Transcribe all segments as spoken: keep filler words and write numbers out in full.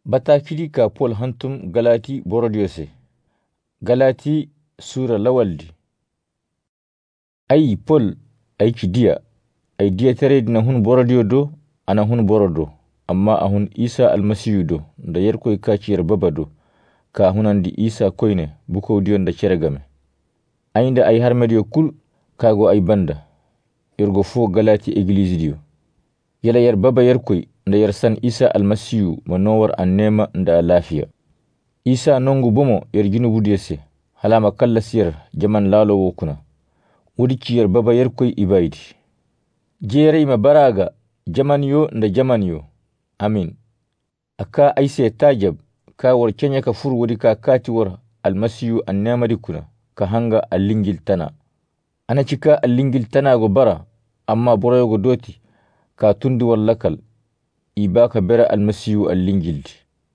Batakidi ka Paul hantum Galati borodiyose. Galati sura lawaldi. Ay Paul ay kidiya. Ay diya tere dina hun borodiyo do ana hun borodo. Amma ahun Isa almasiyu do da yerkoy kaciyar babado. Ka hunandi Isa koyne buko diyon da ceregame. Ainda ay harmediyo kul kago ay banda. Irgo fo Galati eglise diyo. Yala yer baba yerkoy nda yer san Isa almasiyu manowar annema nda lafiya. Isa nongu bomo yer junubu diyese. Halama kalla siyar jaman lalo wokuna. Wudi ciyar baba yerkoy ibaydi. Jere ima baraga jaman yo nda jaman yo. Amin. Aka aise tajab ka war kenya ka fur wudi ka kati war almasiyu annema dikuna ka hanga alingil tana. Ana cika alingil tana go bara amma boroyo go doti ka tundi wallakal ibaka bera almasiyu allingildi.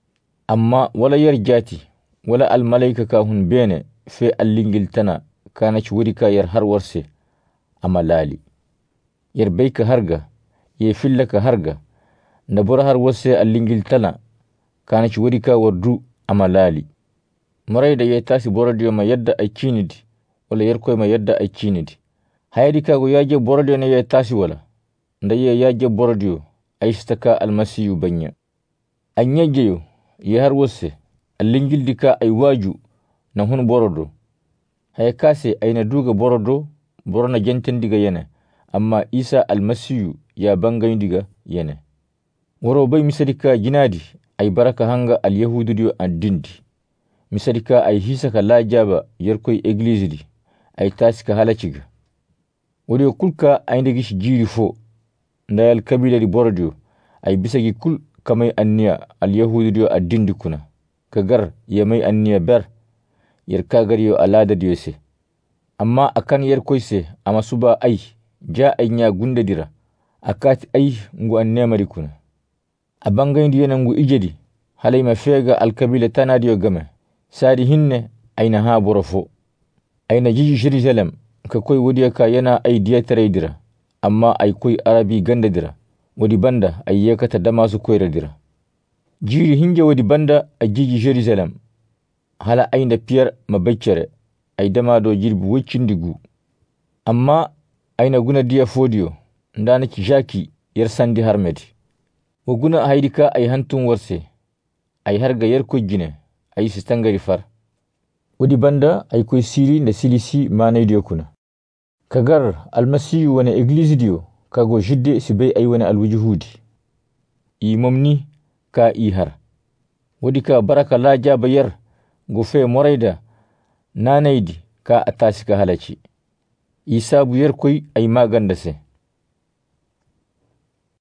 Amma wala yer jati wala almalaika ka hun bene fe allingil tana kana ci wudi ka yer har warse amalali. Yer bayka harga ye fillaka harga nda bora har warse allingil tana kana ci wudi ka wardu amalali. Marayda ye tasi borodiyo ma yadda ay cinidi wala yer koy ma yadda ay cinidi. Hayadi ka go yaje borodiyo na ye tasi wala nda ye yaje borodiyo ay staka almasiyu banya. Anyajeyo ye har warse allingil dika ay waju na hun borodo. Haya kase ay na duga borodo borona jenten diga yene amma Isa almasiyu ya bangayin diga yene. Woro bay misadika jinadi ay baraka hanga al yahudu diyo andindi. Misadika ay hisaka la jaba yerkoy eglise di ay tasika halachiga. Wodi kulka ay ndegish jiri fo ndayal kabila di borodiyo ay bisagi kul kamay anniya al yahudu diyo andindi kuna. Kagar yamay anniya ber yer kagar yo alada diyo se. Amma akan yer koyse ama suba ay ja ay nya gunda dira akati ay ngu annema di kuna. Abangayin diyo ngu ijedi halay ma fega al kabila tana diyo game. Sadi hinne ayna ha borofo. Ayna jiji Jerusalem ka koy wodiya ka yana ay diya tere dira. Amma ay koy arabi ganda dira. Wodi banda ay yekata damasu koyra dira. Jiri hinje wodi banda ay jiji Jerusalem. Hala ayna Pierre mabaccere ay dama do jirbu wiccindigu. Amma ayna guna diya fodiyo ndana ki jaki yer sandi harmedi. Wo guna haydika ay hantun warse ay harga yer koy jine ay sistangari far. Wodi banda ay koy siri nda silisi manay diyo kuna. Kagar almasiyu wane eglise diyo kago jidde si bay ay wane alwujuhudi. I momni ka i har. Wodi ka baraka la jaba yer go fe morayda nanaydi ka atasika halachi. Isabu yer koy ay maganda se.